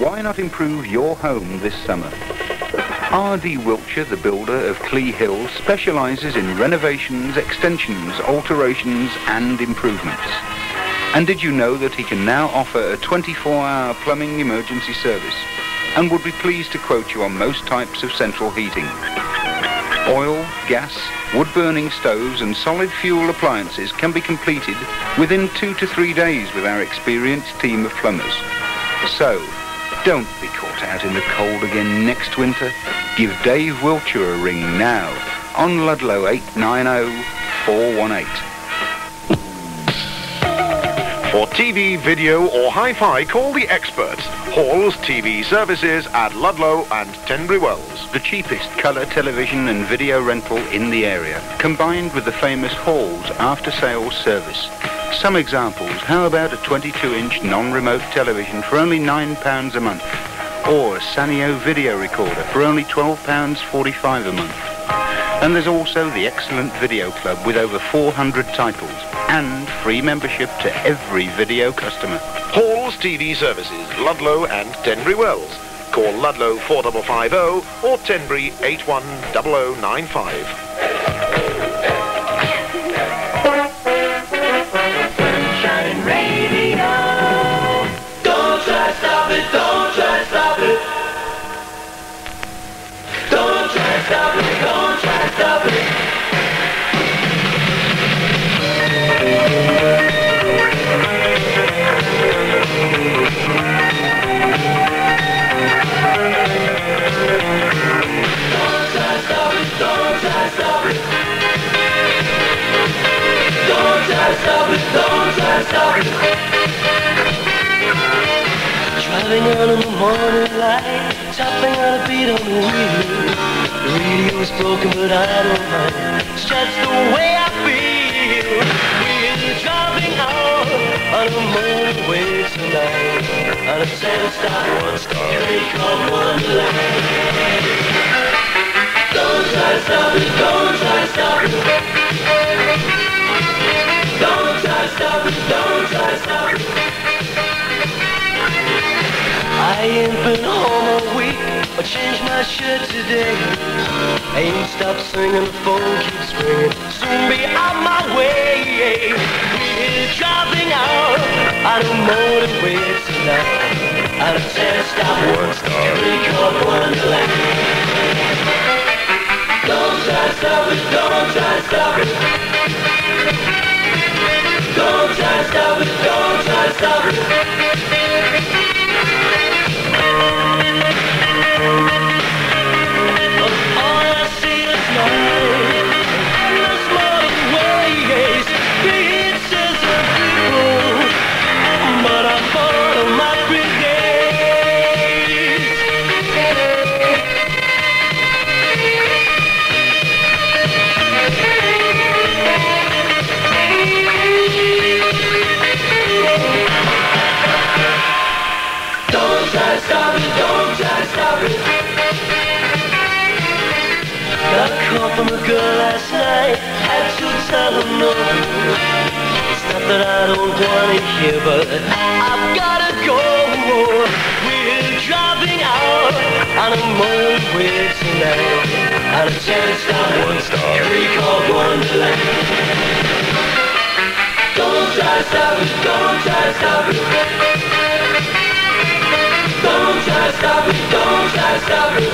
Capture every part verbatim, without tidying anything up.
Why not improve your home this summer? R D Wiltshire, the builder of Clee Hill, specialises in renovations, extensions, alterations and improvements. And did you know that he can now offer a twenty-four hour plumbing emergency service and would be pleased to quote you on most types of central heating? Oil, gas, wood-burning stoves and solid fuel appliances can be completed within two to three days with our experienced team of plumbers. So, don't be caught out in the cold again next winter. Give Dave Wiltshire a ring now on Ludlow eight nine zero, four one eight. For T V, video or hi-fi, call the experts. Hall's T V services at Ludlow and Tenbury Wells. The cheapest colour television and video rental in the area, combined with the famous Hall's after-sales service. Some examples: how about a twenty-two inch non-remote television for only nine pounds a month? Or a Sanyo video recorder for only twelve pounds forty-five a month? And there's also the excellent Video Club with over four hundred titles and free membership to every video customer. Hall's T V services, Ludlow and Tenbury Wells. Call Ludlow four five five zero or Tenbury eight one zero zero nine five. Sunshine Radio. Don't try to stop it, don't try to stop it. Don't try to stop it, don't try to stop it. Stop it, don't try to stop it. Driving out in the morning light, chopping on a beat on the wheel. The radio's broken but I don't mind, it's just the way I feel. We're driving out on a motorway tonight, on a seven stop, one star, three called Wonderland. Don't try to stop it, don't try to stop it. Don't try to stop it, don't try to stop it. I ain't been home all week, or changed my shirt today. I ain't stopped singing, the phone keeps ringing, soon be on my way. We're driving out on a motorway tonight, on a ten stop, one star, three called Wonderland. Don't try to stop it, don't try to stop it. Don't try to stop it, don't try to stop it. All I see is night, endless motorways, pieces of people, but I'm bored of my brigades. Don't try to stop it, don't try to stop it. Got a call from a girl last night, had to tell her no. It's not that I don't want to hear, but I've gotta go. We're driving out on a motorway tonight, on a ten stop, one star, three called Wonderland. Don't try to stop it, don't try to stop it. Don't try to stop it, don't try to stop it.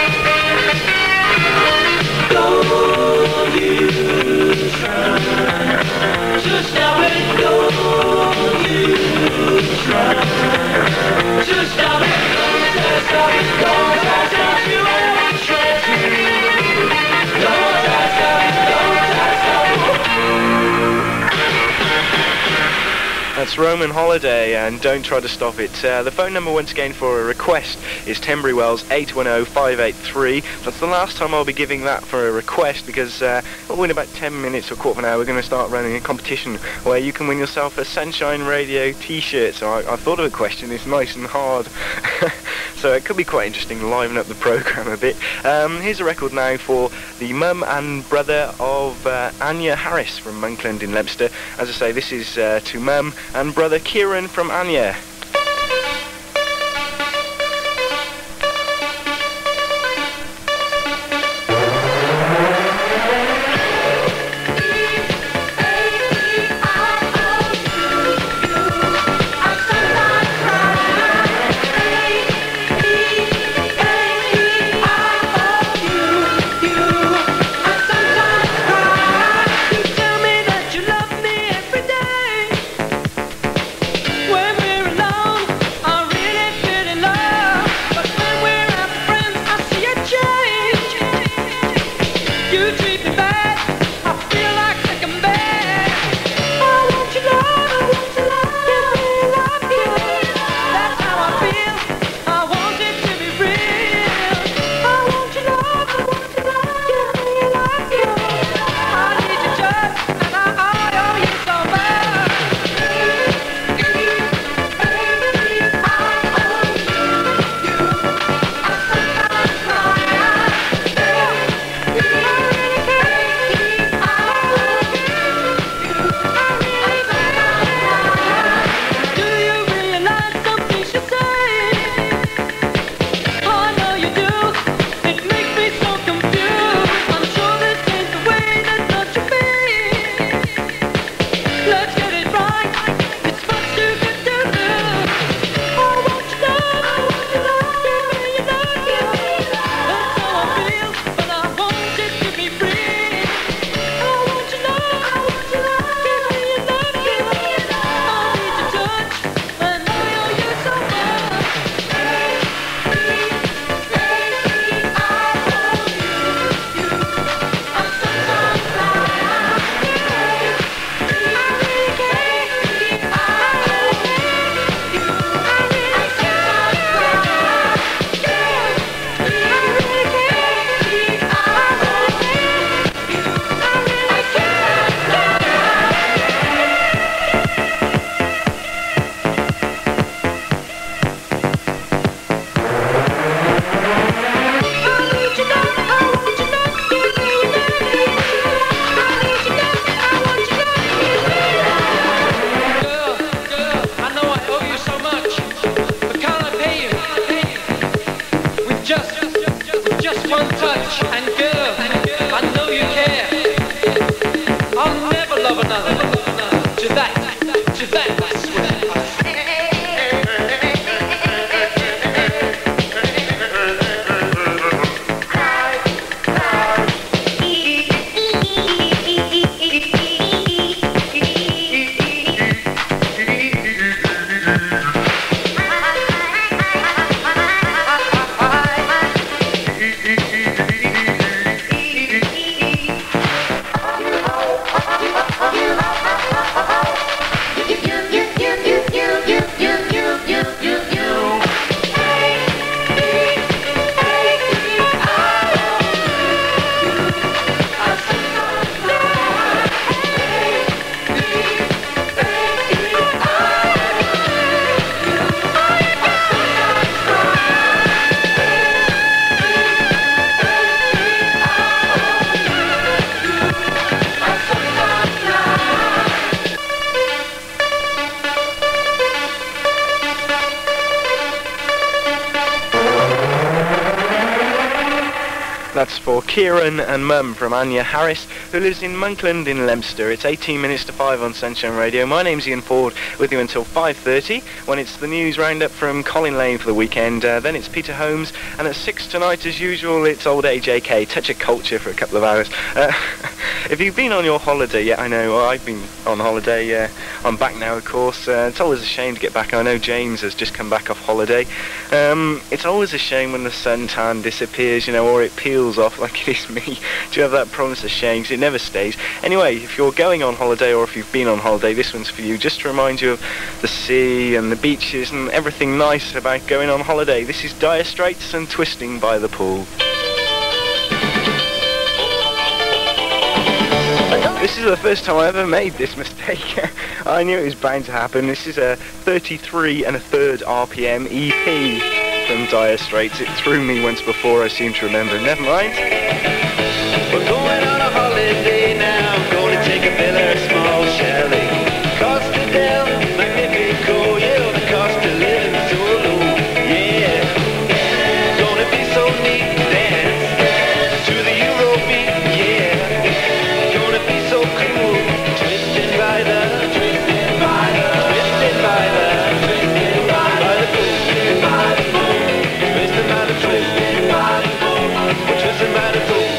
Don't you try to stop it, don't you try to stop it. Don't try to stop it, don't try to stop it. You ever try to. Don't try to stop it, don't try to stop it. That's Roman Holiday and Don't Try to Stop It. Uh, the phone number once again for a request is Tenbury Wells eight one zero, five eight three. That's the last time I'll be giving that for a request, because uh, well, in about ten minutes or quarter of an hour we're going to start running a competition where you can win yourself a Sunshine Radio t-shirt. So I, I thought of a question, it's nice and hard. So it could be quite interesting to liven up the programme a bit. Um, here's a record now for the mum and brother of uh, Anya Harris from Monkland in Leicester. As I say, this is uh, to mum and brother Kieran from Anya. That's for Kieran and Mum from Anya Harris, who lives in Monkland in Leominster. It's eighteen minutes to five on Sunshine Radio. My name's Ian Ford, with you until five thirty, when it's the news roundup from Colin Lane for the weekend. Uh, then it's Peter Holmes, and at six tonight, as usual, it's Old A J K, Touch of Culture for a couple of hours. Uh, if you've been on your holiday, yeah, I know, well, I've been on holiday. Uh, I'm back now, of course. Uh, it's always a shame to get back. I know James has just come back off holiday. Um, it's always a shame when the suntan disappears, you know, or it peels off like it is me. Do you have that problem? It's a shame, 'cause it never stays. Anyway, if you're going on holiday or if you've been on holiday, this one's for you, just to remind you of the sea and the beaches and everything nice about going on holiday. This is Dire Straits and Twisting by the Pool. This is the first time I ever made this mistake. I knew it was bound to happen. This is a thirty-three and a third R P M E P from Dire Straits. It threw me once before, I seem to remember. Never mind. We're going on a holiday now, going to take a villa, a small chalet. Costa del Magnifico, yeah, the cost of living so low, yeah. Gonna be so neat to dance to the Eurobeat, yeah. Gonna be so cool, twisted by the, twisted by the, twisted by the, twisted by the pool, twisted by the pool, twisted by the, twisted by the pool, we're twisted by the pool.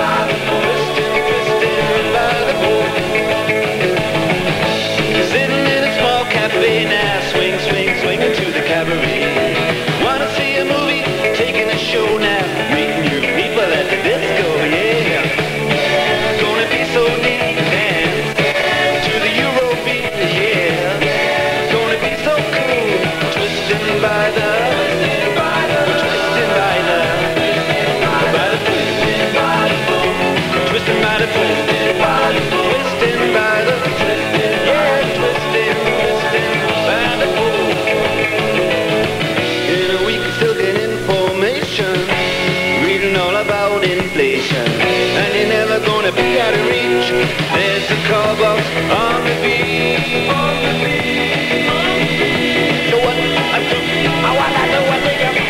Now, swing, swing, swinging to the cabaret. Wanna see a movie? Taking a show now. Meeting new people at the disco, yeah. Gonna be so neat to dance to the Eurobeat, yeah. Gonna be so cool, twisting by the, twisting by the, twisting by the, by the twisting by the, twisting by the, twisting by the, twisting by the, yeah, twisting, twisting. In a week still get information, reading all about inflation, and you're never gonna be out of reach. There's a call box on the beach. So what I do, I wanna do what they do.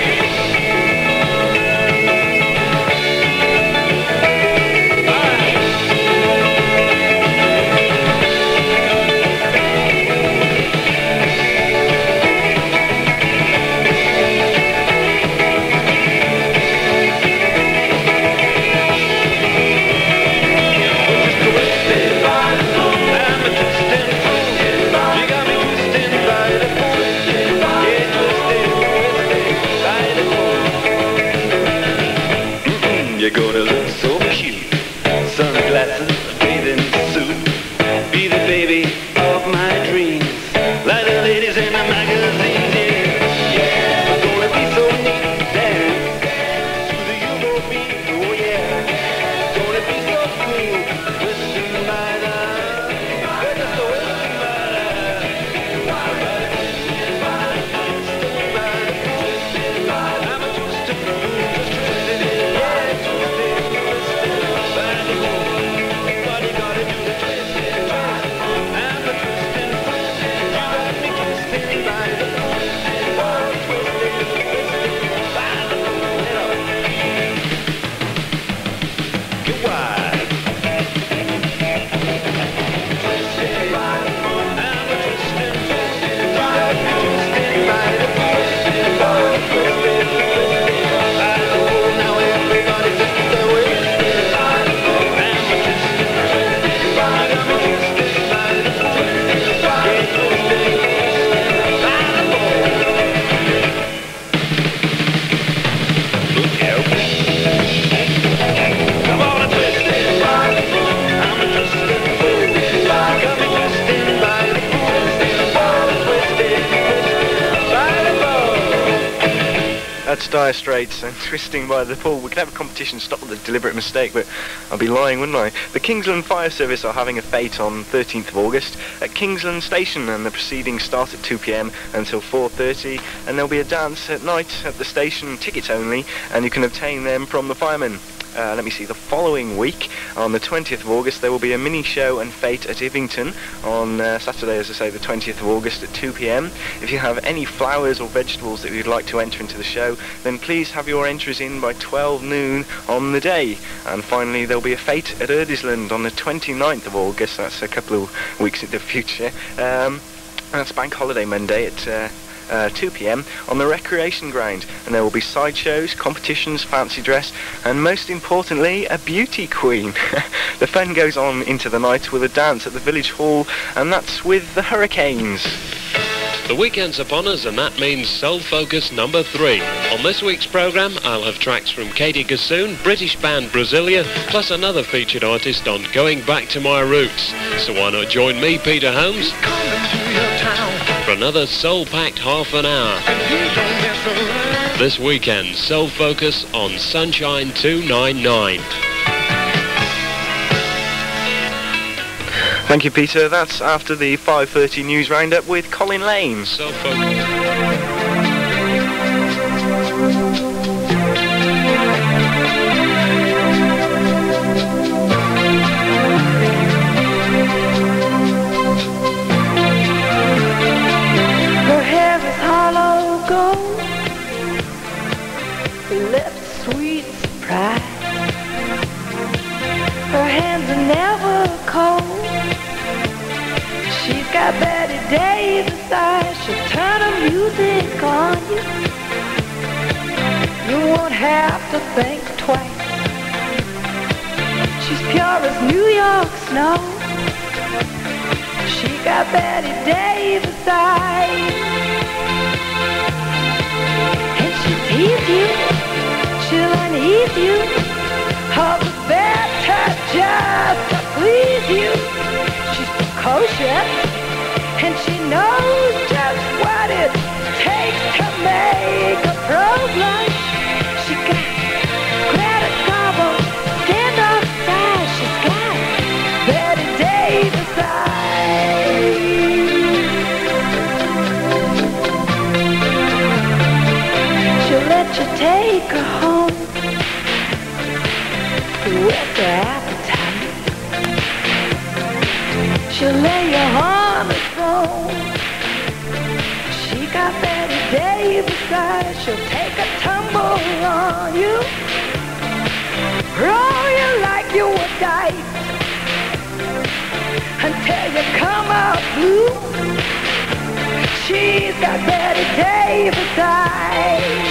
You're gonna look so cute, sunglasses, bathing suit, be the baby of my dreams, like the ladies in the magazines, yeah. Yeah, I'm gonna be so neat to dance to the Eurobeat, oh yeah. Gonna be so cool, twisting by the, twisting by the, by the, twisting by the, twisting by the, twisting by the, I'm a twisted fool, just twisted in, yeah. Everybody gotta do the twisting, I'm the twisting, you got me twisting by the, twisting, twisting by the, get wide. Twisting by the, I'm the twisting, you got me twisting by the, twisting by the, twisting, twisting by the, now everybody just the way. That's Dire Straits and Twisting by the Pool. We could have a competition, stop with a deliberate mistake, but I'd be lying, wouldn't I? The Kingsland Fire Service are having a fete on thirteenth of August at Kingsland Station, and the proceedings start at two p m until four thirty, and there'll be a dance at night at the station, tickets only, and you can obtain them from the firemen. uh, let me see, the following week, on the twentieth of August, there will be a mini show and fete at Ivington on uh, Saturday, as I say, the twentieth of August at two p m. If you have any flowers or vegetables that you'd like to enter into the show, then please have your entries in by twelve noon on the day. And finally, there'll be a fete at Urdisland on the twenty-ninth of August. That's a couple of weeks in the future. Um, that's Bank Holiday Monday at uh, uh, two p m on the recreation ground, and there will be sideshows, competitions, fancy dress, and most importantly, a beauty queen. The fun goes on into the night with a dance at the village hall, and that's with the Hurricanes. The weekend's upon us, and that means Soul Focus number three. On this week's programme, I'll have tracks from Katie Gassoon, British band Brasilia, plus another featured artist on Going Back to My Roots. So why not join me, Peter Holmes, for another soul-packed half an hour. This weekend, Soul Focus on Sunshine two ninety-nine. Thank you, Peter. That's after the five thirty news roundup with Colin Lane. Soul Focus. Her hair is hollow gold, her lips sweet surprise. Her hands are never cold. She's got Betty Davis eyes. She'll turn her music on you. You won't have to think twice. She's pure as New York snow. She got Betty Davis eyes. And she'll tease you, she'll unease you, all the better just to please you. She's precocious, and she knows just what it takes to make a pro blush. She got Greta Garbo, stand up size. She's got Betty Davis eyes. She'll let you take her home with the appetite. She'll lay you on the throne. She got Betty Davis eyes. She'll take a tumble on you, roll you like you were dice, until you come out blue. She's got Betty Davis eyes.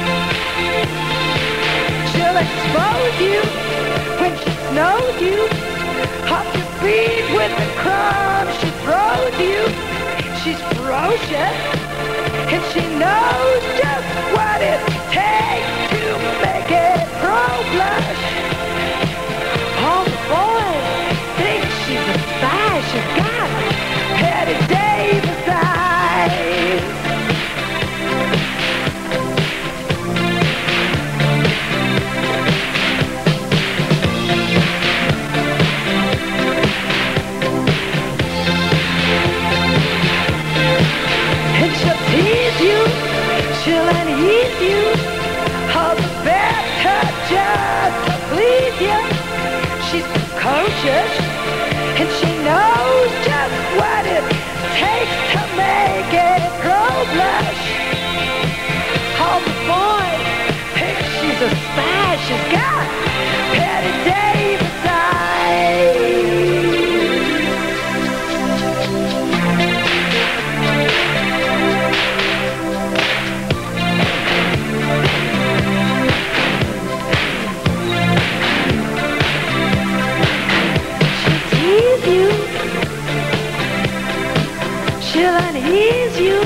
She'll expose you when she snows you, off your feet with the crumbs she throws you. She's ferocious, and she knows just what it takes to make it pro blush. All the boys think she's a spy. She's got Betty Davis eyes. She'll unease you, all the better just to please you. She's precocious, and she knows just what it takes to make it pro blush. All the boys think she's a spy. She's got Betty Davis eyes. She'll unease you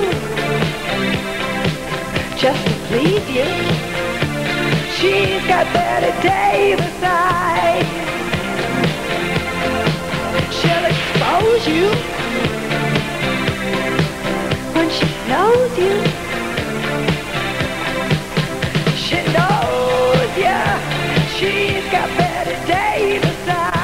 just to please you. She's got Betty Davis eyes. She'll expose you when she knows you. She knows ya. She's got Betty Davis eyes.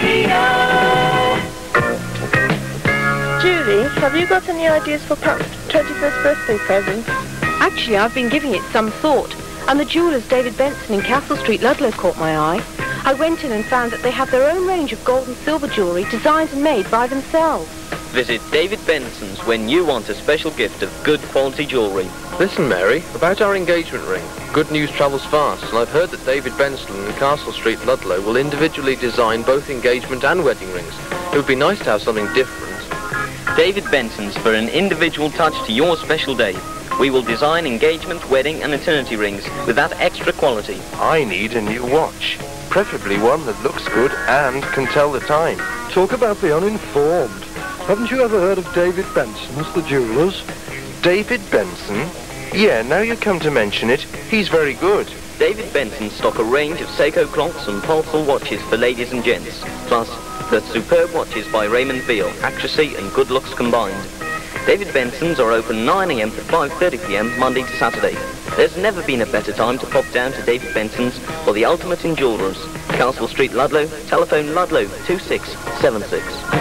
Julie, have you got any ideas for pra twenty-first birthday present. Actually, I've been giving it some thought, and the jewellers David Benson in Castle Street, Ludlow, caught my eye. I went in and found that they have their own range of gold and silver jewellery designed and made by themselves. Visit David Benson's when you want a special gift of good quality jewellery. Listen, Mary, about our engagement ring. Good news travels fast, and I've heard that David Benson in Castle Street, Ludlow will individually design both engagement and wedding rings. It would be nice to have something different. David Benson's for an individual touch to your special day. We will design engagement, wedding and eternity rings with that extra quality. I need a new watch, preferably one that looks good and can tell the time. Talk about the uninformed. Haven't you ever heard of David Benson's, the jewellers? David Benson? Yeah, now you come to mention it, he's very good. David Benson stock a range of Seiko clocks and Pulsar watches for ladies and gents, plus the superb watches by Raymond Veal, accuracy and good looks combined. David Benson's are open nine a m to five thirty p m Monday to Saturday. There's never been a better time to pop down to David Benson's for the ultimate in jewellers. Castle Street, Ludlow, telephone Ludlow two six seven six.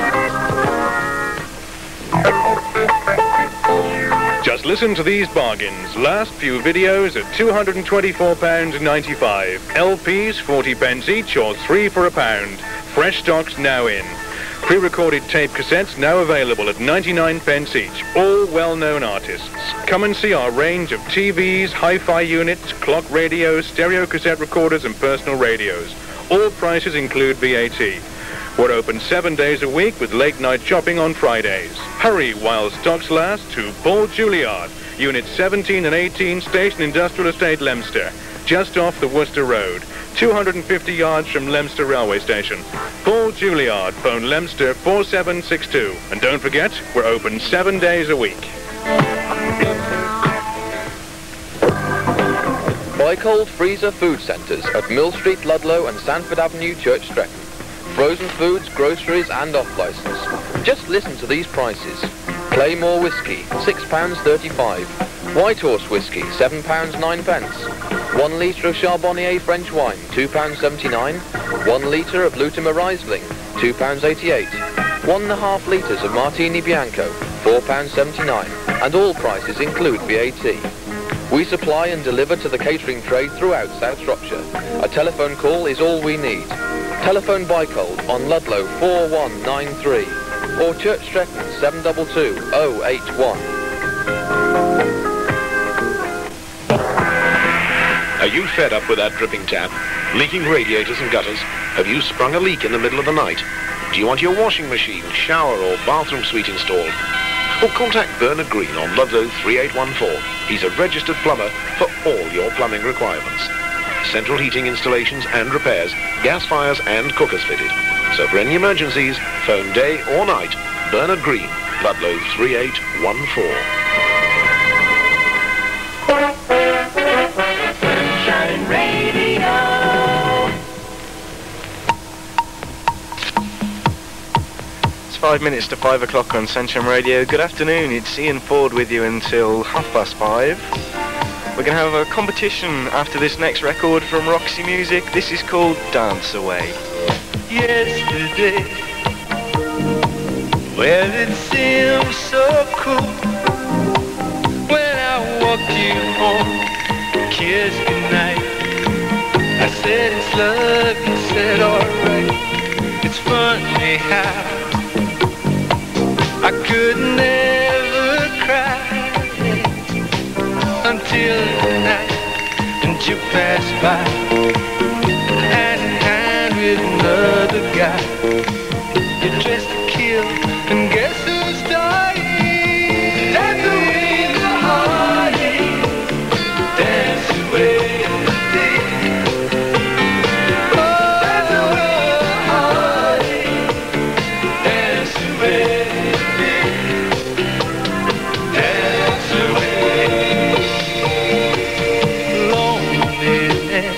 Just listen to these bargains. Last few videos at two hundred and twenty-four pounds ninety-five. L Ps forty pence each or three for a pound. Fresh stocks now in. Pre-recorded tape cassettes now available at ninety-nine pence each. All well-known artists. Come and see our range of T Vs, hi-fi units, clock radios, stereo cassette recorders and personal radios. All prices include V A T. We're open seven days a week with late-night shopping on Fridays. Hurry while stocks last to Paul Juilliard, Units seventeen and eighteen, Station Industrial Estate, Leominster, just off the Worcester Road, two hundred fifty yards from Leominster Railway Station. Paul Juilliard, phone Leominster four seven six two. And don't forget, we're open seven days a week. Bycold Freezer Food Centres at Mill Street, Ludlow and Sanford Avenue, Church Stretton. Frozen foods, groceries and off-licence. Just listen to these prices. Claymore Whisky, six pounds thirty-five. White Horse Whisky, seven pounds nine pence. One litre of Charbonnier French wine, two pounds seventy-nine. One litre of Lutimer Riesling, two pounds eighty-eight. One and a half litres of Martini Bianco, four pounds seventy-nine. And all prices include V A T. We supply and deliver to the catering trade throughout South Shropshire. A telephone call is all we need. Telephone Bycold on Ludlow four one nine three or Church Stretton seven two two oh eight one. Are you fed up with that dripping tap? Leaking radiators and gutters? Have you sprung a leak in the middle of the night? Do you want your washing machine, shower or bathroom suite installed? Well, contact Bernard Green on Ludlow three eight one four. He's a registered plumber for all your plumbing requirements. Central heating installations and repairs, gas fires and cookers fitted. So for any emergencies, phone day or night, Bernard Green, Ludlow three eight one four. Sunshine Radio. It's five minutes to five o'clock on Sunshine Radio. Good afternoon, it's Ian Ford with you until half past five. We're going to have a competition after this next record from Roxy Music. This is called Dance Away. Yesterday, well, it seemed so cool when I walked you home, kissed goodnight. I said it's love, you said alright. It's funny how I could never cry until the night and you passed by, hand in hand with another guy. You're dressed to kill, and guess who's dying? Dance away the heartache, dance away the day. Oh, dance away the heartache, dance away the day. Dance away. Loneliness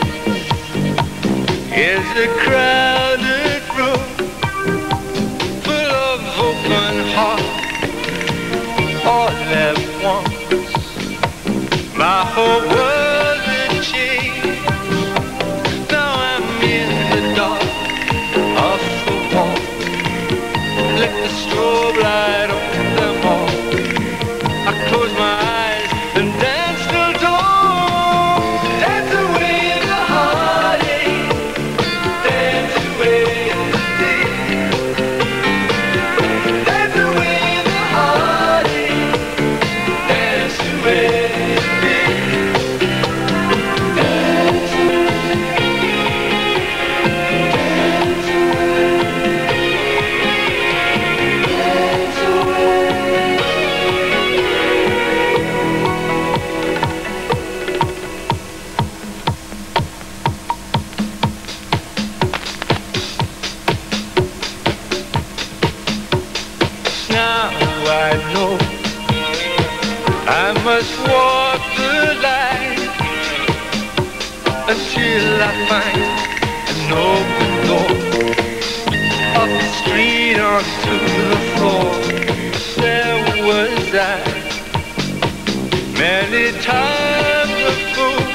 is a crowded room full of open hearts all at once. My whole world's in chains. Now I'm in the dark off the wall. Let the strobe light on them all. I close know I must walk the line until I find an open door, off the street onto the floor. There was I, many times a fool.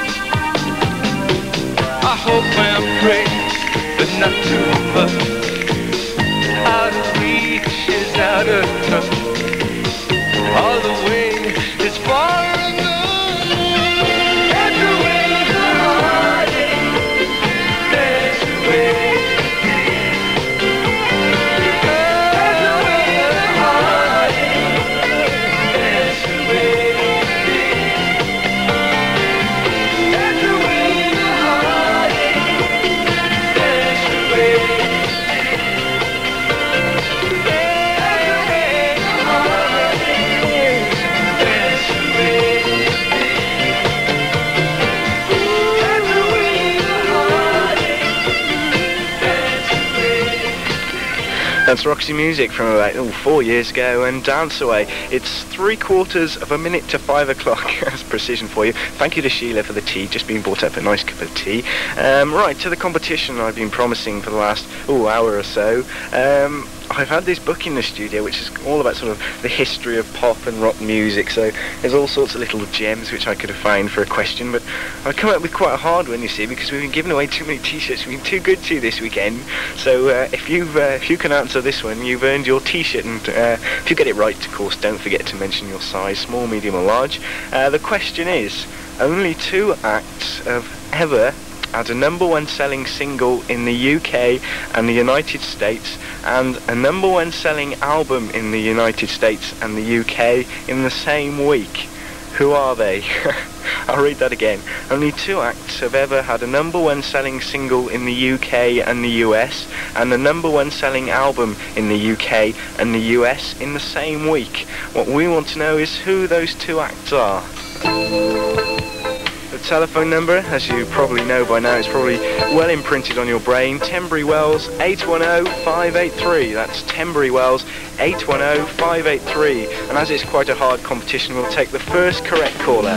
I hope and pray, but not too much. Out of reach is out of touch. All the way is far enough. There's a way to heartache. There's a way. There's a way to heartache. There's a way. There's a way to heartache. There's a way. That's Roxy Music from about oh, four years ago, and Dance Away. It's three quarters of a minute to five o'clock. That's precision for you. Thank you to Sheila for the tea, just being brought up a nice cup of tea. Um, right, to the competition I've been promising for the last oh, hour or so. Um, I've had this book in the studio which is all about sort of the history of pop and rock music, so there's all sorts of little gems which I could have found for a question, but I've come up with quite a hard one, you see, because we've been giving away too many t-shirts. We've been too good to you this weekend, so uh, if, you've, uh, if you can answer this one, you've earned your t-shirt, and uh, if you get it right, of course, don't forget to mention your size, small, medium or large. Uh, the question is, only two acts have ever had a number one selling single in the U K and the United States, and a number one selling album in the United States and the U K in the same week. Who are they? I'll read that again. Only two acts have ever had a number one selling single in the U K and the U S, and a number one selling album in the U K and the U S in the same week. What we want to know is who those two acts are. The telephone number, as you probably know by now, it's probably well imprinted on your brain. Tenbury Wells eight one zero five eight three. That's Tenbury Wells eight one zero five eight three. And as it's quite a hard competition, we'll take the first correct caller.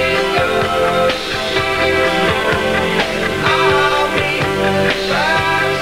Bye.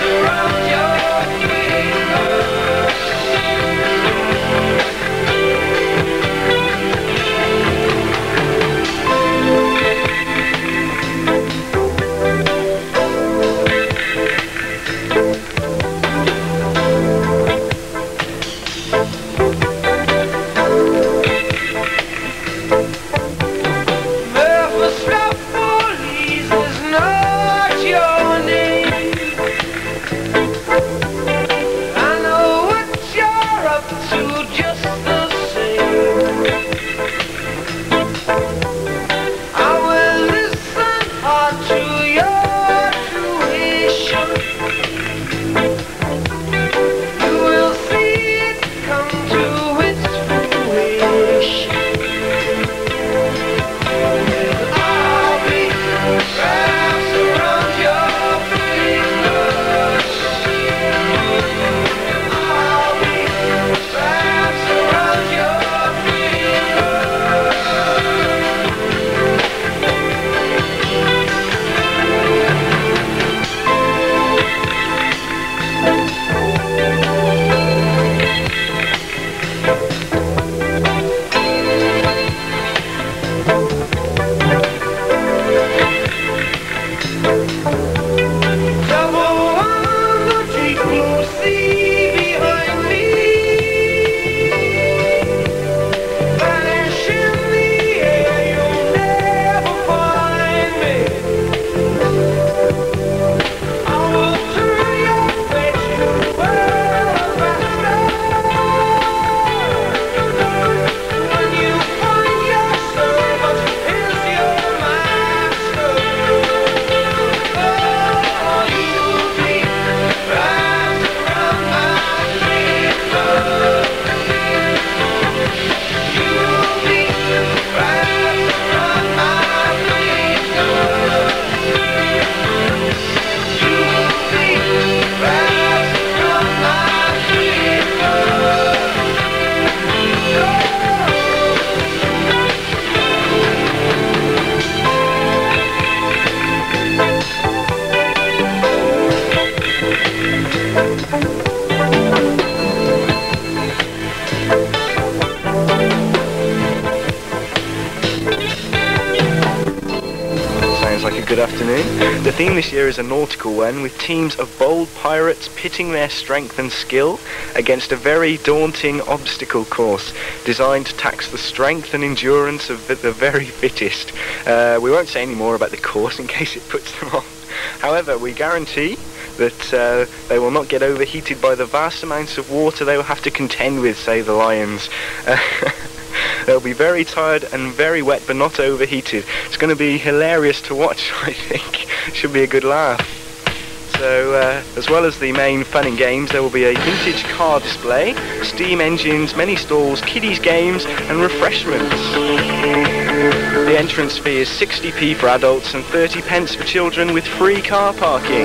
afternoon. The theme this year is a nautical one, with teams of bold pirates pitting their strength and skill against a very daunting obstacle course designed to tax the strength and endurance of the, the very fittest. Uh, we won't say any more about the course in case it puts them off. However, we guarantee that uh, they will not get overheated by the vast amounts of water they will have to contend with, say the lions. Uh, they'll be very tired and very wet, but not overheated. It's going to be hilarious to watch, I think. Should be a good laugh. So, uh, as well as the main fun and games, there will be a vintage car display, steam engines, many stalls, kiddies games, and refreshments. The entrance fee is sixty p for adults and thirty pence for children, with free car parking.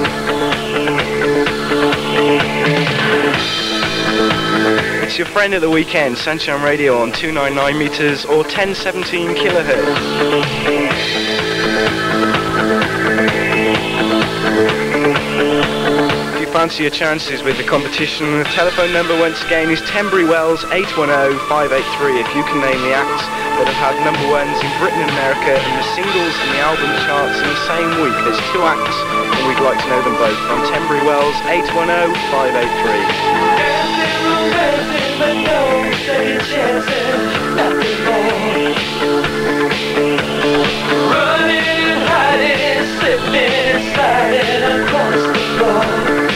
It's your friend at the weekend, Sunshine Radio on two ninety-nine meters or ten seventeen kilohertz. If you fancy your chances with the competition, the telephone number once again is Tenbury Wells eight one zero, five eight three. If you can name the acts that have had number ones in Britain and America and the singles and the album charts in the same week. There's two acts and we'd like to know them both. On Tenbury Wells eight one zero, five eight three. Running, hiding, slipping, sliding across the floor.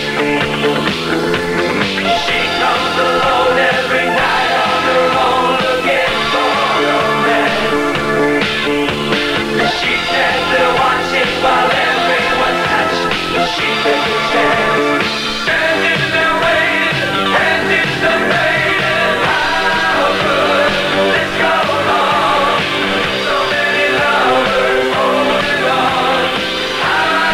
She comes alone every night on her own, looking for romance. She's never watching while everyone's hatched. She takes a chance, standing there waiting, and it's the rain. How could this go wrong? So many lovers holding on. How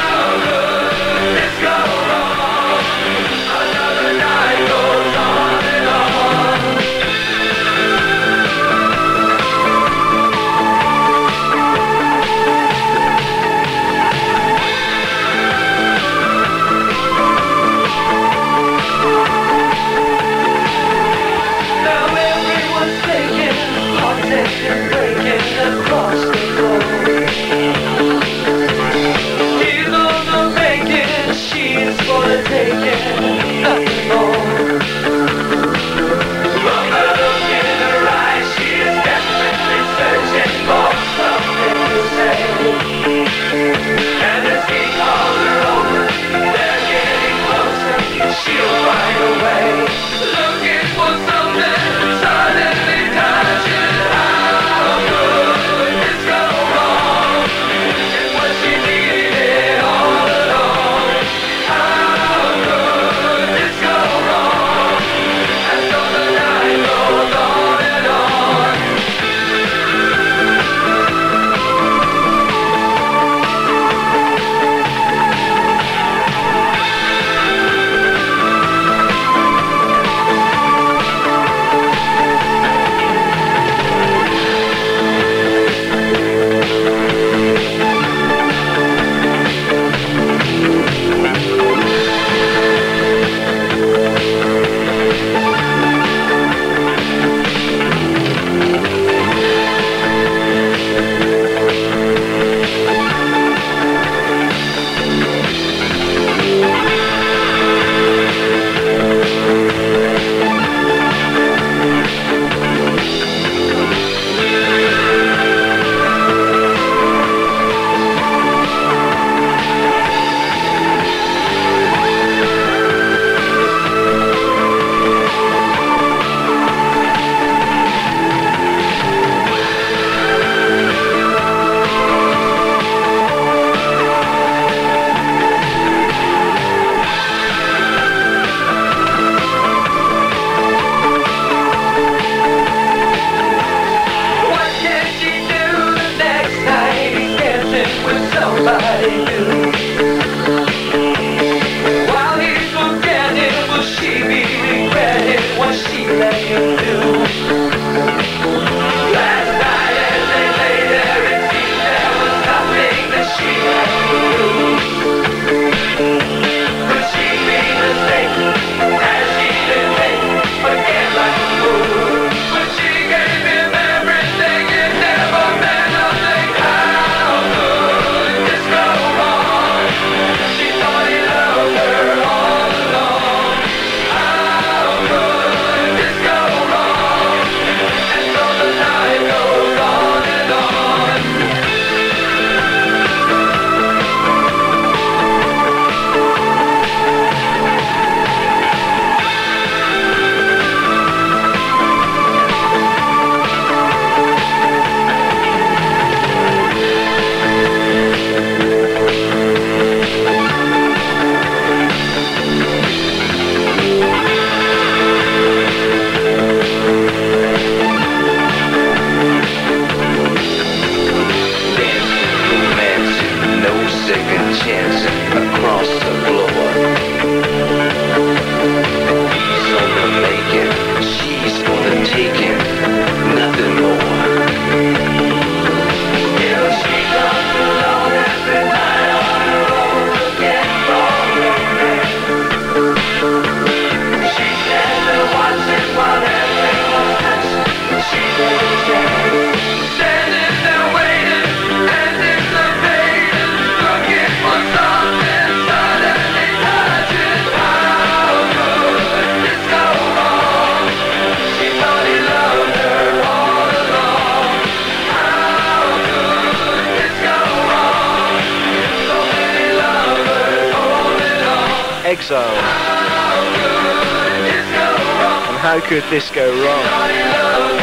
Exile. And how could this go wrong?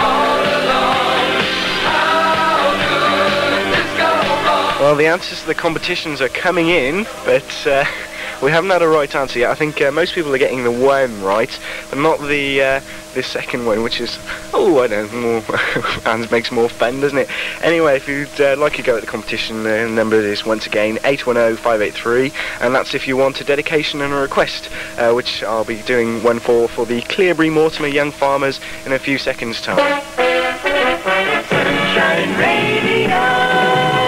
Well, the answers to the competitions are coming in, but uh, we haven't had a right answer yet. I think uh, most people are getting the one right, but not the uh, the second one, which is, oh, I don't know, more and makes more fun, doesn't it? Anyway, if you'd uh, like to go at the competition, the number is once again eight one zero, five eight three, and that's if you want a dedication and a request, uh, which I'll be doing one for for the Clearbury Mortimer Young Farmers in a few seconds' time. Sunshine Radio.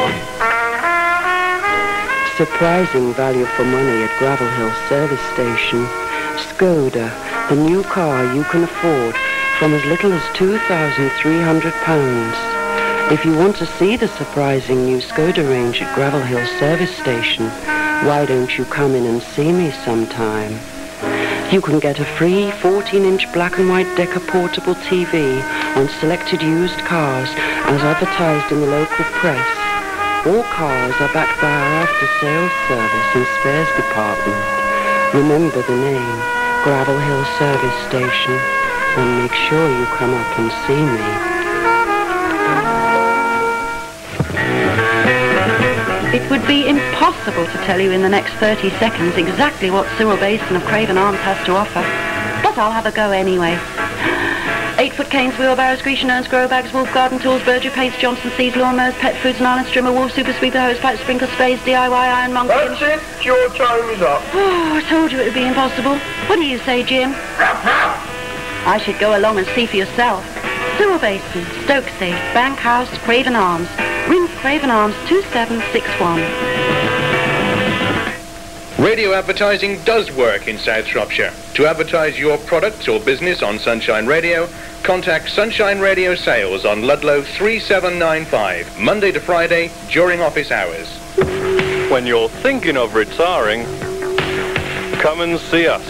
Surprising value for money at Gravel Hill Service Station. Skoda, the new car you can afford from as little as two thousand three hundred pounds. If you want to see the surprising new Skoda range at Gravel Hill Service Station, why don't you come in and see me sometime? You can get a free fourteen inch black and white Decca portable T V on selected used cars as advertised in the local press. All cars are backed by our after-sales service and spares department. Remember the name, Gravel Hill Service Station, and make sure you come up and see me. It would be impossible to tell you in the next thirty seconds exactly what Cyril Basin of Craven Arms has to offer, but I'll have a go anyway. Eight-foot canes, wheelbarrows, Grecian urns, grow bags, Wolf garden tools, Berger paints, Johnson seeds, lawnmowers, pet foods, and Island strimmer, Wolf super sweeper, hose pipe, sprinkler spades, D I Y ironmonger. That's it. Your time is up. Oh, I told you it would be impossible. What do you say, Jim? I should go along and see for yourself. Cyril Basin, Stokesay, Bank House, Craven Arms. Ring Craven Arms two seven six one. Radio advertising does work in South Shropshire. To advertise your product or business on Sunshine Radio, contact Sunshine Radio Sales on Ludlow three seven nine five, Monday to Friday during office hours. When you're thinking of retiring, come and see us.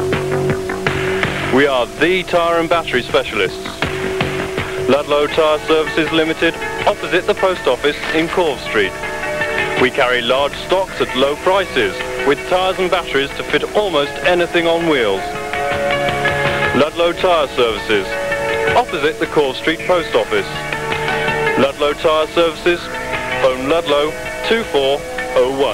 We are the tyre and battery specialists. Ludlow Tyre Services Limited, opposite the post office in Corve Street. We carry large stocks at low prices, with tyres and batteries to fit almost anything on wheels. Ludlow Tyre Services, opposite the Corve Street Post Office. Ludlow Tyre Services, phone Ludlow two four oh one.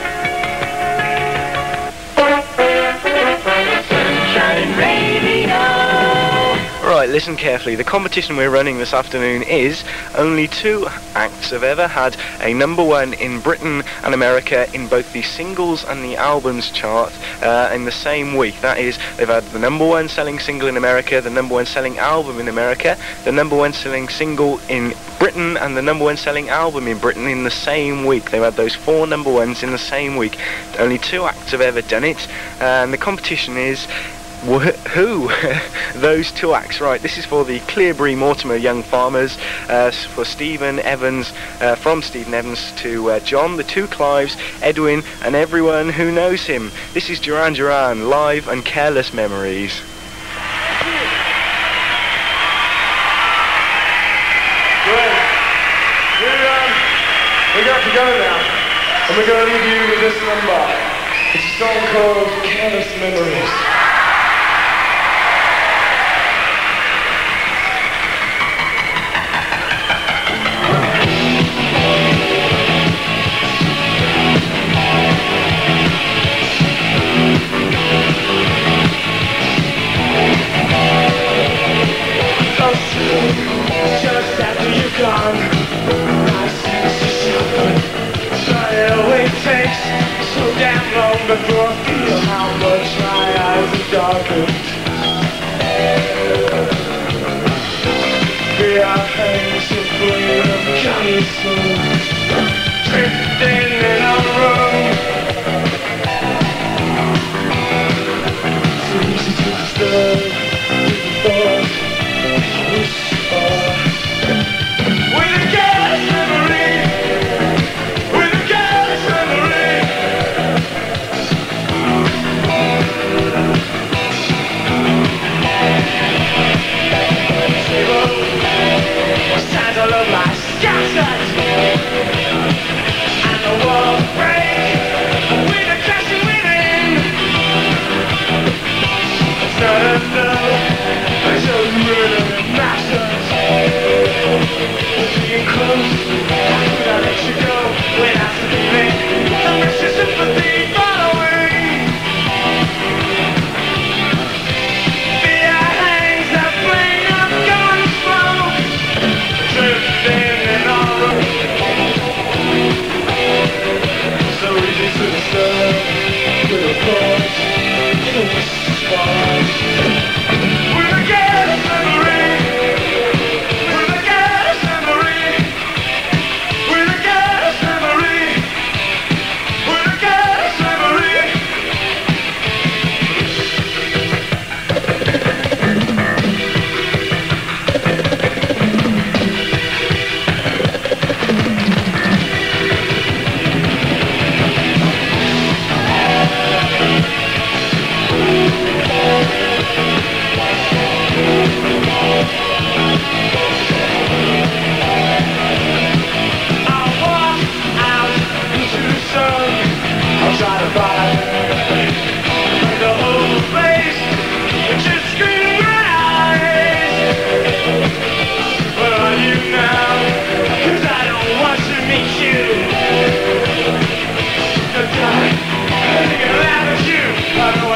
Sunshine Radio. Right, listen carefully. The competition we're running this afternoon is only two acts have ever had a number one in Britain and America in both the singles and the albums chart uh, in the same week. That is, they've had the number one selling single in America, the number one selling album in America, the number one selling single in Britain, and the number one selling album in Britain in the same week. They've had those four number ones in the same week. Only two acts have ever done it, and the competition is who? Those two acts. Right, this is for the Clearbury Mortimer Young Farmers, uh, for Stephen Evans, uh, from Stephen Evans to uh, John, the two Clives, Edwin, and everyone who knows him. This is Duran Duran, live and Careless Memories. Great. We're, um, we got to go now, and we're going to leave you with this number. It's a song called Careless Memories. Just after you're gone, I sense you suffered. But it always takes so damn long before I feel how much I have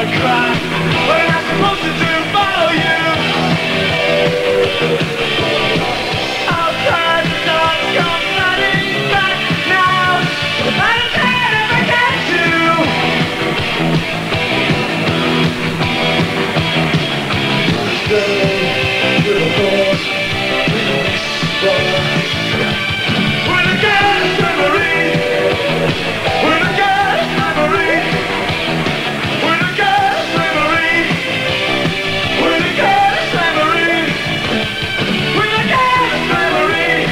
I cry when I'm supposed to do follow you. I'll try to stop, come running back now. I'm dead if I get to. Stay to the course, we don't explore. We're the girls, memories. We're the girls, memories. We're the girls, memories. We're the girls, memories. We're the girls, memories.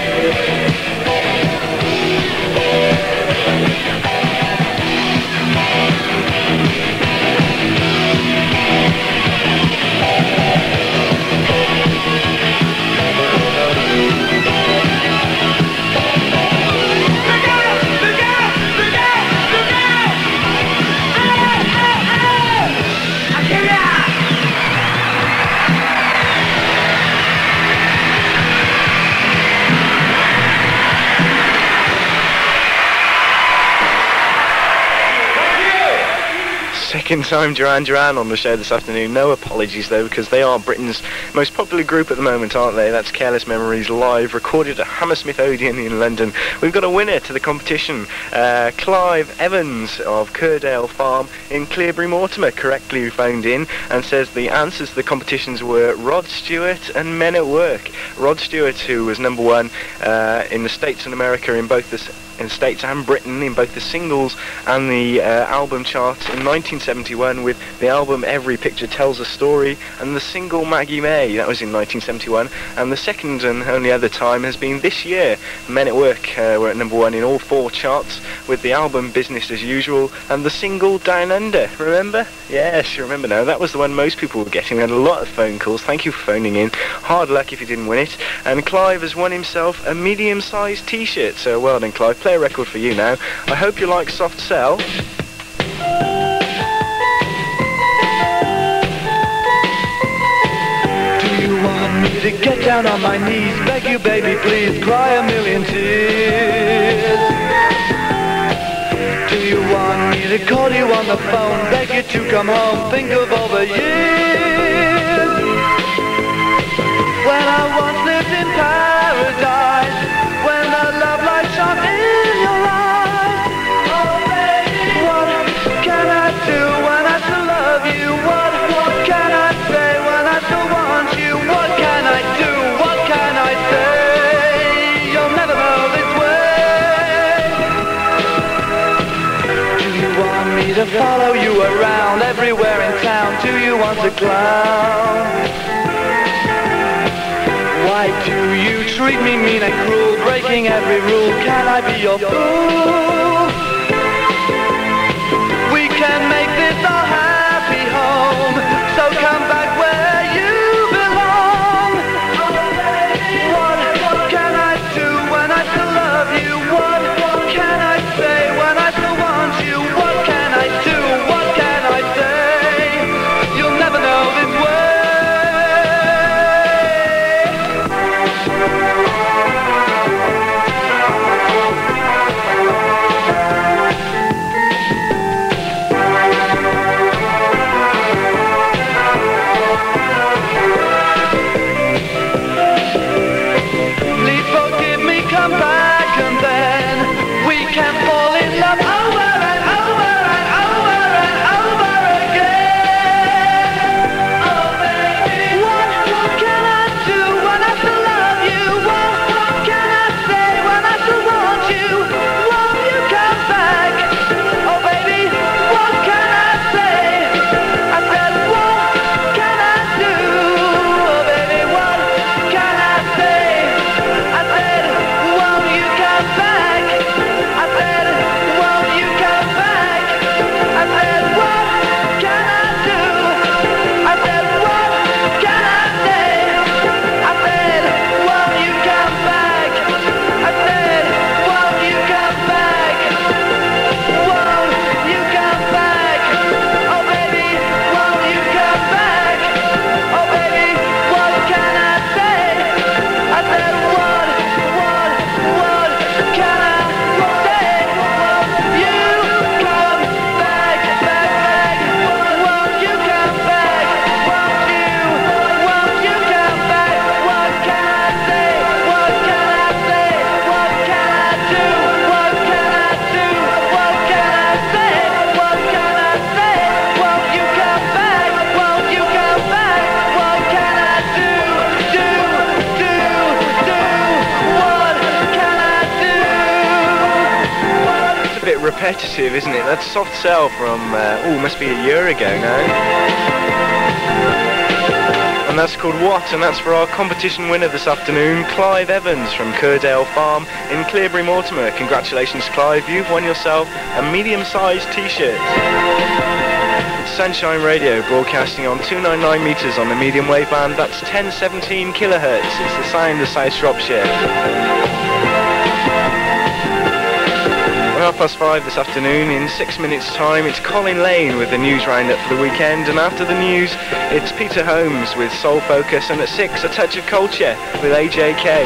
Second time Duran Duran on the show this afternoon. No apologies though, because they are Britain's most popular group at the moment, aren't they? That's Careless Memories live, recorded at Hammersmith Odeon in London. We've got a winner to the competition. Uh, Clive Evans of Curdale Farm in Cleobury Mortimer correctly phoned in and says the answers to the competitions were Rod Stewart and Men at Work. Rod Stewart, who was number one uh, in the States and America in both the in the States and Britain in both the singles and the uh, album charts in nineteen seventy-one with the album Every Picture Tells a Story, and the single Maggie May, that was in nineteen seventy-one, and the second and only other time has been this year. Men at Work uh, were at number one in all four charts with the album Business as Usual and the single Down Under, remember? Yes, you remember now. That was the one most people were getting. We had a lot of phone calls. Thank you for phoning in. Hard luck if you didn't win it. And Clive has won himself a medium-sized t-shirt, so well done Clive. Play a record for you now. I hope you like Soft Cell. Do you want me to get down on my knees, beg you baby please, cry a million tears? Do you want me to call you on the phone, beg you to come home, think of all the years when I once lived in paradise, when the love light shone in your eyes? Oh baby, what can I do when I still love you? What, what can I say when I still want you? What can I do? What can I say? You'll never know this way. Do you want me to follow you around everywhere in town? Do you want to clown? Why do you treat me mean and cruel, breaking every rule? Can I be your fool? We can make this our happy home, so come back where you belong. What can I do when I still love you? What can I say when I still want you? What can I do? What can I say? You'll never know this way. repetitive, isn't it? That's Soft Cell from, uh, oh, must be a year ago now. And that's called What? And that's for our competition winner this afternoon, Clive Evans from Curdale Farm in Cleobury Mortimer. Congratulations, Clive. You've won yourself a medium-sized T-shirt. It's Sunshine Radio, broadcasting on two ninety-nine metres on the medium wave band. That's ten seventeen kilohertz. It's the sound of South Shropshire. Half past five this afternoon. In six minutes' time, it's Colin Lane with the news roundup for the weekend, and after the news, it's Peter Holmes with Soul Focus, and at six, A Touch of Culture with A J K.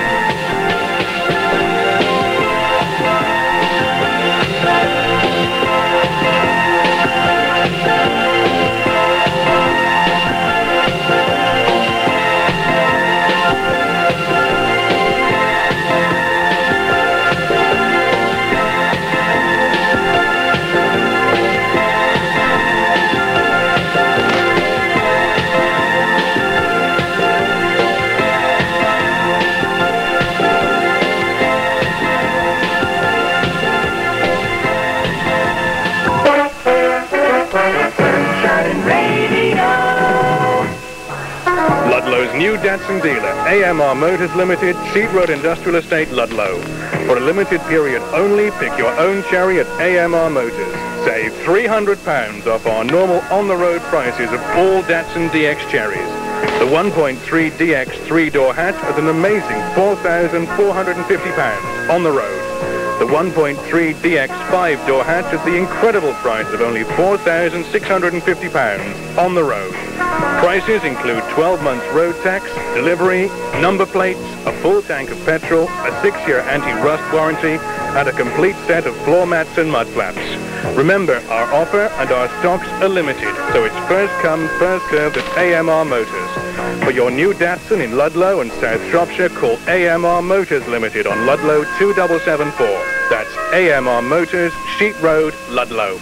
Ludlow's new Datsun dealer, A M R Motors Limited, Sheet Road Industrial Estate, Ludlow. For a limited period only, pick your own cherry at A M R Motors. Save three hundred pounds off our normal on-the-road prices of all Datsun D X cherries. The one point three D X three-door hatch at an amazing four thousand four hundred fifty pounds on the road. The one point three D X five-door hatch at the incredible price of only four thousand six hundred fifty pounds on the road. Prices include twelve months road tax, delivery, number plates, a full tank of petrol, a six-year anti-rust warranty, and a complete set of floor mats and mud flaps. Remember, our offer and our stocks are limited, so it's first come, first served at A M R Motors. For your new Datsun in Ludlow and South Shropshire, call A M R Motors Limited on Ludlow two seven seven four. That's A M R Motors, Sheet Road, Ludlow.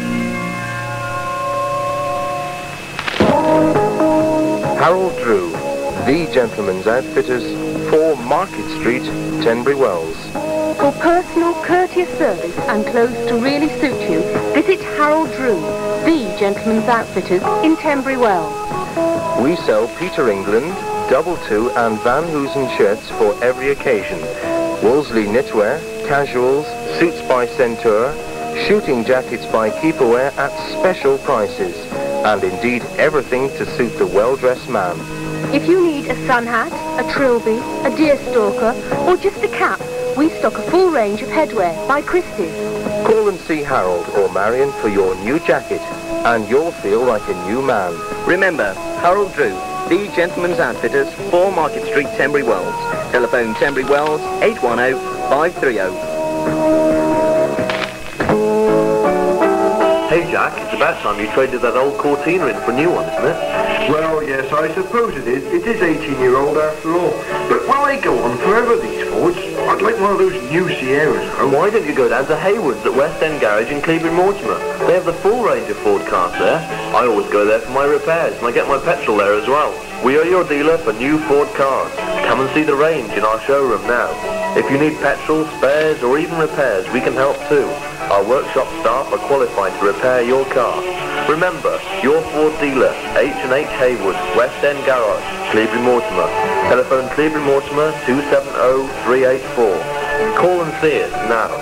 Harold Drew, The Gentleman's Outfitters, four Market Street, Tenbury Wells. For personal, courteous service and clothes to really suit you, visit Harold Drew, The Gentleman's Outfitters in Tenbury Wells. We sell Peter England, Double Two and Van Hoosen shirts for every occasion. Wolseley knitwear, casuals, suits by Centaur, shooting jackets by Keeperwear at special prices. And indeed everything to suit the well-dressed man. If you need a sun hat, a trilby, a deer stalker, or just a cap, we stock a full range of headwear by Christie's. Call and see Harold or Marion for your new jacket, and you'll feel like a new man. Remember, Harold Drew, The Gentleman's Outfitters, four Market Street, Tenbury Wells. Telephone Tenbury Wells, eight one zero, five three zero. Hey Jack, it's about time you traded that old Cortina in for a new one, isn't it? Well, yes, I suppose it is. It is eighteen year old after all. But will they go on forever, these Fords? I'd like one of those new Sierras, though. Why don't you go down to Hayward's at West End Garage in Cleobury Mortimer? They have the full range of Ford cars there. I always go there for my repairs, and I get my petrol there as well. We are your dealer for new Ford cars. Come and see the range in our showroom now. If you need petrol, spares, or even repairs, we can help too. Our workshop staff are qualified to repair your car. Remember, your Ford dealer, H and H Haywood, West End Garage, Cleobury Mortimer. Telephone Cleobury Mortimer two seven zero, three eight four. Call and see us now.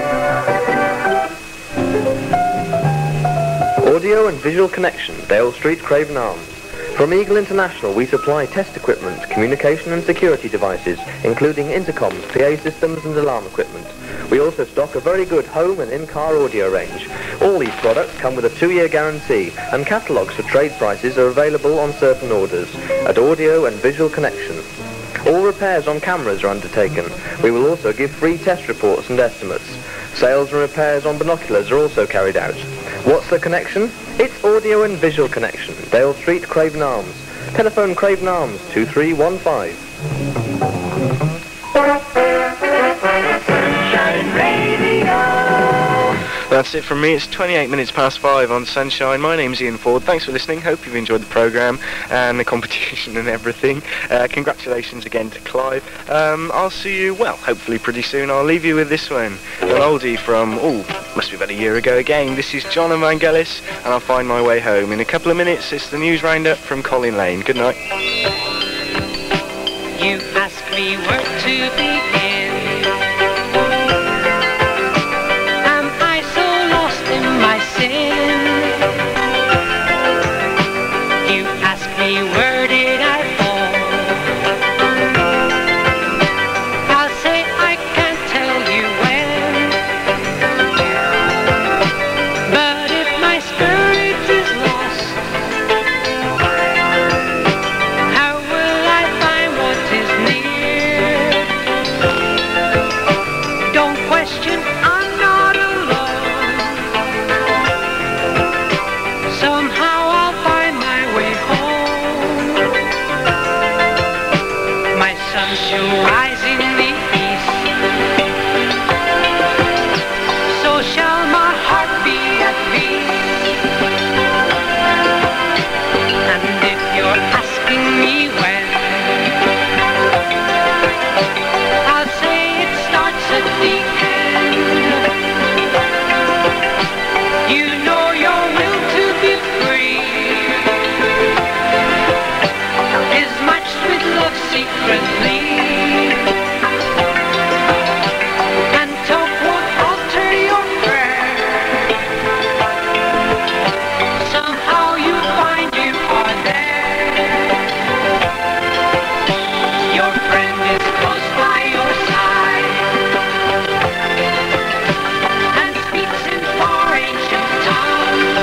Audio and Visual Connection, Dale Street, Craven Arms. From Eagle International, we supply test equipment, communication and security devices, including intercoms, P A systems and alarm equipment. We also stock a very good home and in-car audio range. All these products come with a two-year guarantee, and catalogues for trade prices are available on certain orders at Audio and Visual Connection. All repairs on cameras are undertaken. We will also give free test reports and estimates. Sales and repairs on binoculars are also carried out. What's the connection? It's Audio and Visual Connection, Dale Street, Craven Arms. Telephone Craven Arms two three one five. that's it from me. It's twenty-eight minutes past five on Sunshine. My name's Ian Ford. Thanks for listening. Hope you've enjoyed the programme and the competition and everything. Uh, congratulations again to Clive. Um, I'll see you, well, hopefully pretty soon. I'll leave you with this one. An oldie from, oh, must be about a year ago again. This is John Evangelis, and I'll find my way home. In a couple of minutes, it's the news roundup from Colin Lane. Good night. You ask me where to begin. Am I so lost in my sin? You ask me where did I fall? I'll say I can't tell you when. But if my spirit is lost, how will I find what is near? Don't question, I'm not alone. Somehow I'll find my way home. My sun shall rise in the east, so shall my heart be at peace. And if you're asking me when, I'll say it starts at the end. You know your will to be free is matched with love secretly. And talk won't alter your prayer. Somehow you find you are there. Your friend is close by your side and speaks in far ancient tongue.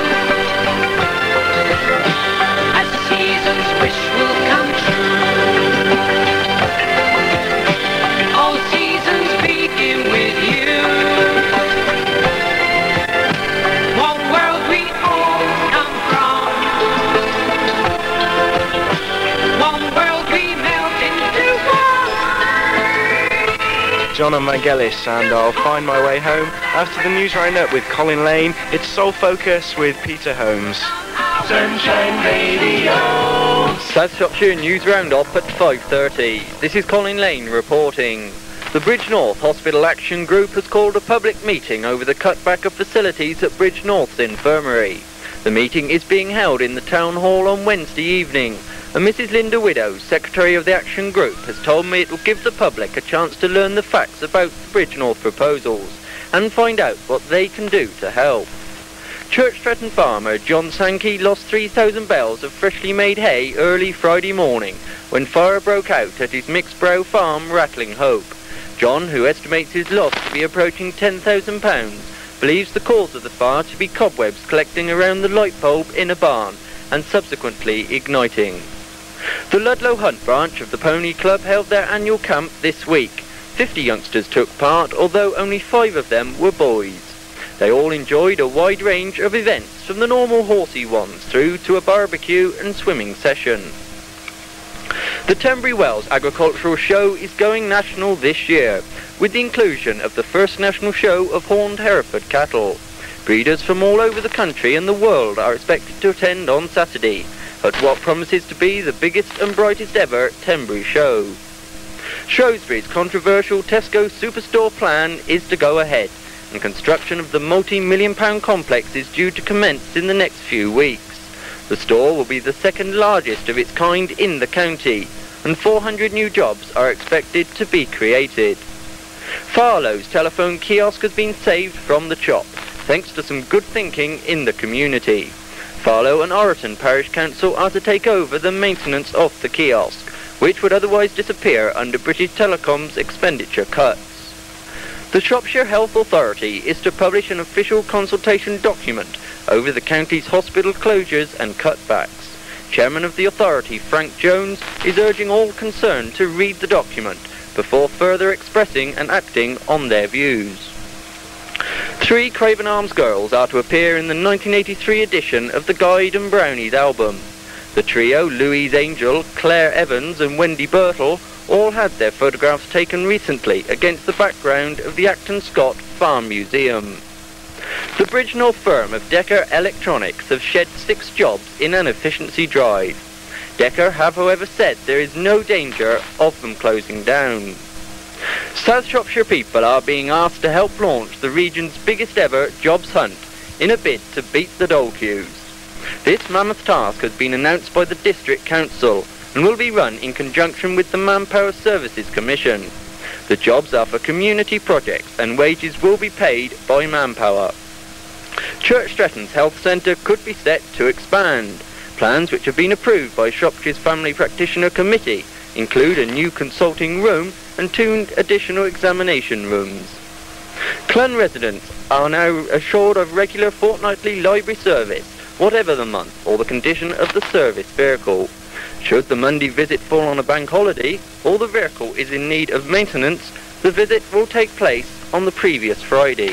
A season's wish will come true. All seasons begin with you. One world we all come from. One world we melt into one. John Evangelis, and I'll find my way home after the news roundup with Colin Lane. It's Soul Focus with Peter Holmes. Sunshine Radio. South Shropshire News Roundup at five thirty. This is Colin Lane reporting. The Bridge North Hospital Action Group has called a public meeting over the cutback of facilities at Bridge North's infirmary. The meeting is being held in the Town Hall on Wednesday evening, and Missus Linda Widows, Secretary of the Action Group, has told me it will give the public a chance to learn the facts about the Bridge North proposals and find out what they can do to help. Church Stretton farmer John Sankey lost three thousand bales of freshly made hay early Friday morning when fire broke out at his Mixbrow farm, Rattling Hope. John, who estimates his loss to be approaching ten thousand pounds, believes the cause of the fire to be cobwebs collecting around the light bulb in a barn and subsequently igniting. The Ludlow Hunt branch of the Pony Club held their annual camp this week. Fifty youngsters took part, although only five of them were boys. They all enjoyed a wide range of events, from the normal horsey ones through to a barbecue and swimming session. The Tenbury Wells Agricultural Show is going national this year, with the inclusion of the first national show of horned Hereford cattle. Breeders from all over the country and the world are expected to attend on Saturday, at what promises to be the biggest and brightest ever Tenbury show. Shrewsbury's controversial Tesco Superstore plan is to go ahead, and construction of the multi-million pound complex is due to commence in the next few weeks. The store will be the second largest of its kind in the county, and four hundred new jobs are expected to be created. Farlow's telephone kiosk has been saved from the chop, thanks to some good thinking in the community. Farlow and Oreton Parish Council are to take over the maintenance of the kiosk, which would otherwise disappear under British Telecom's expenditure cuts. The Shropshire Health Authority is to publish an official consultation document over the county's hospital closures and cutbacks. Chairman of the authority, Frank Jones, is urging all concerned to read the document before further expressing and acting on their views. Three Craven Arms girls are to appear in the nineteen eighty-three edition of the Guide and Brownies album. The trio, Louise Angel, Claire Evans and Wendy Birtle, all had their photographs taken recently against the background of the Acton Scott Farm Museum. The Bridgnorth firm of Decker Electronics have shed six jobs in an efficiency drive. Decker have, however, said there is no danger of them closing down. South Shropshire people are being asked to help launch the region's biggest ever jobs hunt in a bid to beat the dole queues. This mammoth task has been announced by the District Council and will be run in conjunction with the Manpower Services Commission. The jobs are for community projects and wages will be paid by Manpower. Church Stretton's Health Centre could be set to expand. Plans which have been approved by Shropshire's Family Practitioner Committee include a new consulting room and two additional examination rooms. Clun residents are now assured of regular fortnightly library service, whatever the month or the condition of the service vehicle. Should the Monday visit fall on a bank holiday or the vehicle is in need of maintenance, the visit will take place on the previous Friday.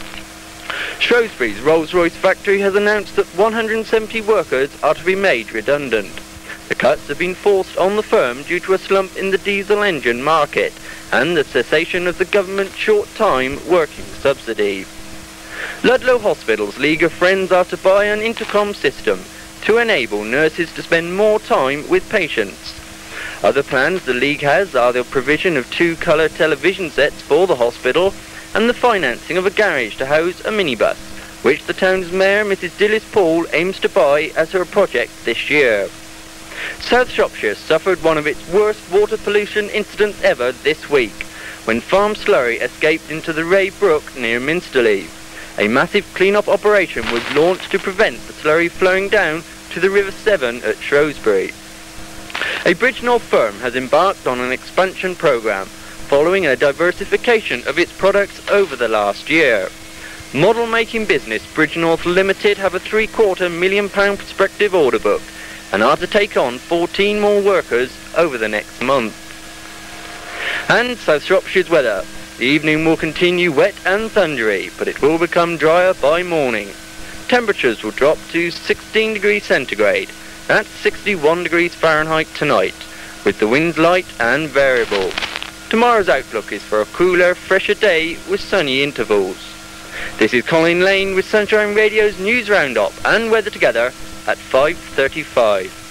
Shrewsbury's Rolls-Royce factory has announced that one hundred seventy workers are to be made redundant. The cuts have been forced on the firm due to a slump in the diesel engine market and the cessation of the government's short-time working subsidy. Ludlow Hospital's League of Friends are to buy an intercom system to enable nurses to spend more time with patients. Other plans the League has are the provision of two colour television sets for the hospital and the financing of a garage to house a minibus, which the town's mayor, Missus Dillis Paul, aims to buy as her project this year. South Shropshire suffered one of its worst water pollution incidents ever this week, when farm slurry escaped into the Ray Brook near Minsterley. A massive clean-up operation was launched to prevent the slurry flowing down to the River Severn at Shrewsbury. A Bridgnorth firm has embarked on an expansion programme following a diversification of its products over the last year. Model-making business Bridgnorth Limited have a three-quarter million pound prospective order book and are to take on fourteen more workers over the next month. And South Shropshire's weather. The evening will continue wet and thundery, but it will become drier by morning. Temperatures will drop to sixteen degrees centigrade. That's sixty-one degrees Fahrenheit tonight, with the winds light and variable. Tomorrow's outlook is for a cooler, fresher day with sunny intervals. This is Colin Lane with Sunshine Radio's News Roundup and Weather Together at five thirty-five.